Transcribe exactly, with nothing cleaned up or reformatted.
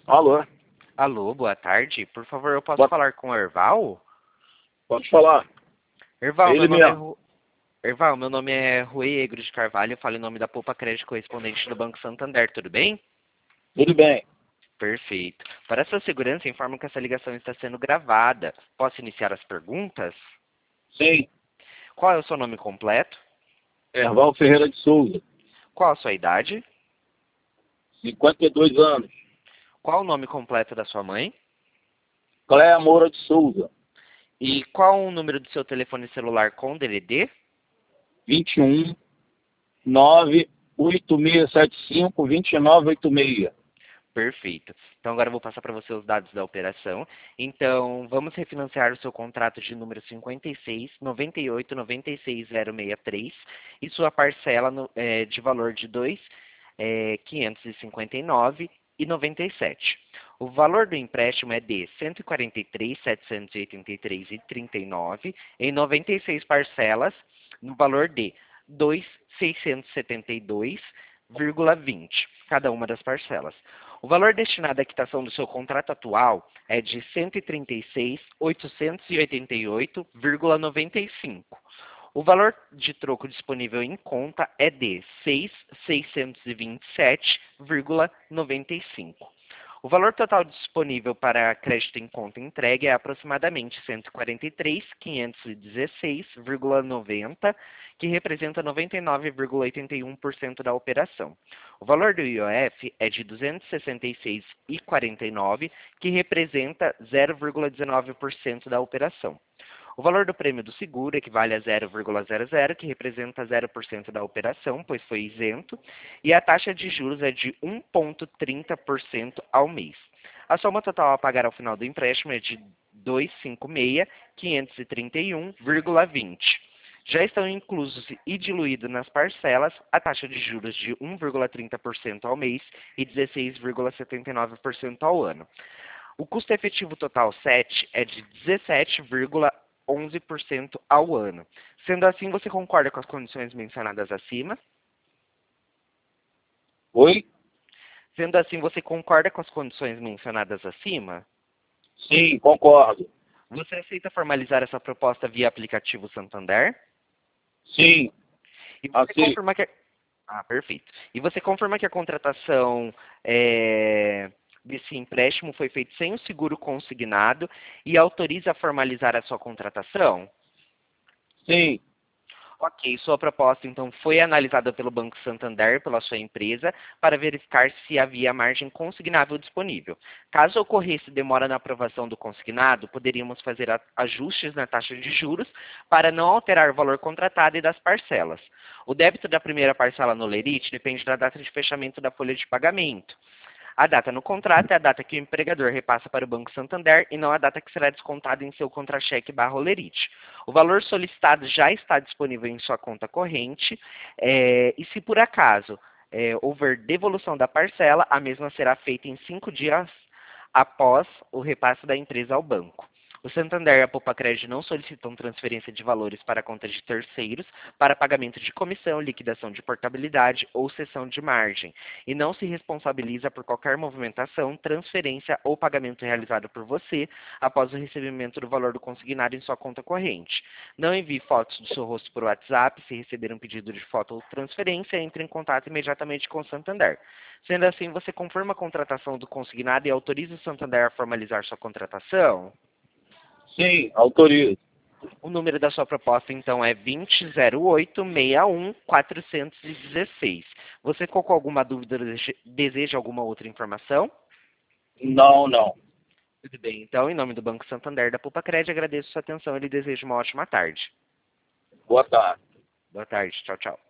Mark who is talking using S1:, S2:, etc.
S1: Alô,
S2: Alô, boa tarde. Por favor, eu posso
S1: boa-
S2: falar com o Erval?
S1: pode falar. É
S2: Erval, meu
S1: ele
S2: nome é
S1: mesmo.
S2: Ru... Erval, meu nome é Rui Egro de Carvalho, eu falo em nome da Poupa Crédito Correspondente do Banco Santander, tudo bem?
S1: Tudo bem.
S2: Perfeito. Para sua segurança, informo que essa ligação está sendo gravada. Posso iniciar as perguntas?
S1: Sim,
S2: Qual é o seu nome completo?
S1: Erval Ferreira de Souza,
S2: Qual a sua idade?
S1: cinquenta e dois anos.
S2: Qual o nome completo da sua mãe?
S1: Cléia Moura de Souza,
S2: E qual o número do seu telefone celular com D V D?
S1: vinte e um, nove oito seis sete cinco, dois nove oito seis.
S2: Perfeito. Então agora eu vou passar para você os dados da operação. Então, vamos refinanciar o seu contrato de número cinquenta e seis, noventa e oito, noventa e seis, zero sessenta e três e sua parcela no- eh, de valor de dois mil quinhentos e cinquenta e nove reais e noventa e sete. O valor do empréstimo é de cento e quarenta e três mil setecentos e oitenta e três reais e trinta e nove centavos em noventa e seis parcelas no valor de dois mil seiscentos e setenta e dois vírgula vinte cada uma das parcelas. O valor destinado à quitação do seu contrato atual é de cento e trinta e seis mil oitocentos e oitenta e oito vírgula noventa e cinco. O valor de troco disponível em conta é de seis mil seiscentos e vinte e sete vírgula noventa e cinco. O valor total disponível para crédito em conta entregue é aproximadamente cento e quarenta e três mil quinhentos e dezesseis vírgula noventa, que representa noventa e nove vírgula oitenta e um por cento da operação. O valor do I O F é de duzentos e sessenta e seis vírgula quarenta e nove, que representa zero vírgula dezenove por cento da operação. O valor do prêmio do seguro equivale a zero vírgula zero zero, que representa zero por cento da operação, pois foi isento, e a taxa de juros é de um vírgula trinta por cento ao mês. A soma total a pagar ao final do empréstimo é de duzentos e cinquenta e seis mil quinhentos e trinta e um vírgula vinte. Já estão inclusos e diluídos nas parcelas a taxa de juros de um vírgula trinta por cento ao mês e dezesseis vírgula setenta e nove por cento ao ano. O custo efetivo total sete é de dezessete vírgula onze por cento ao ano. Sendo assim, você concorda com as condições mencionadas acima?
S1: Oi?
S2: Sendo assim, você concorda com as condições mencionadas acima?
S1: Sim, concordo.
S2: Você aceita formalizar essa proposta via aplicativo Santander?
S1: Sim,
S2: E você
S1: assim,
S2: confirma que... Ah, perfeito. E você confirma que a contratação é, desse empréstimo foi feita sem o seguro consignado e autoriza a formalizar a sua contratação?
S1: sim,
S2: Ok, sua proposta então foi analisada pelo Banco Santander, pela sua empresa, para verificar se havia margem consignável disponível. Caso ocorresse demora na aprovação do consignado, poderíamos fazer a- ajustes na taxa de juros para não alterar o valor contratado e das parcelas. O débito da primeira parcela no Lerite depende da data de fechamento da folha de pagamento. A data no contrato é a data que o empregador repassa para o Banco Santander e não a data que será descontada em seu contra-cheque barra olerite. O valor solicitado já está disponível em sua conta corrente é, e se por acaso é, houver devolução da parcela, a mesma será feita em cinco dias após o repasse da empresa ao banco. O Santander e a Poupa Crédito não solicitam transferência de valores para a conta de terceiros para pagamento de comissão, liquidação de portabilidade ou cessão de margem, e não se responsabiliza por qualquer movimentação, transferência ou pagamento realizado por você após o recebimento do valor do consignado em sua conta corrente. Não envie fotos do seu rosto por WhatsApp. Se receber um pedido de foto ou transferência, entre em contato imediatamente com o Santander. Sendo assim, você confirma a contratação do consignado e autoriza o Santander a formalizar sua contratação?
S1: sim, autorizo.
S2: O número da sua proposta, então, é vinte zero oito seis um quatrocentos e dezesseis. Você ficou com alguma dúvida, dese- deseja alguma outra informação?
S1: Não, não.
S2: Tudo bem. Então, em nome do Banco Santander da Poupa Crédito, agradeço sua atenção e lhe desejo uma ótima tarde.
S1: Boa tarde.
S2: Boa tarde. Tchau, tchau.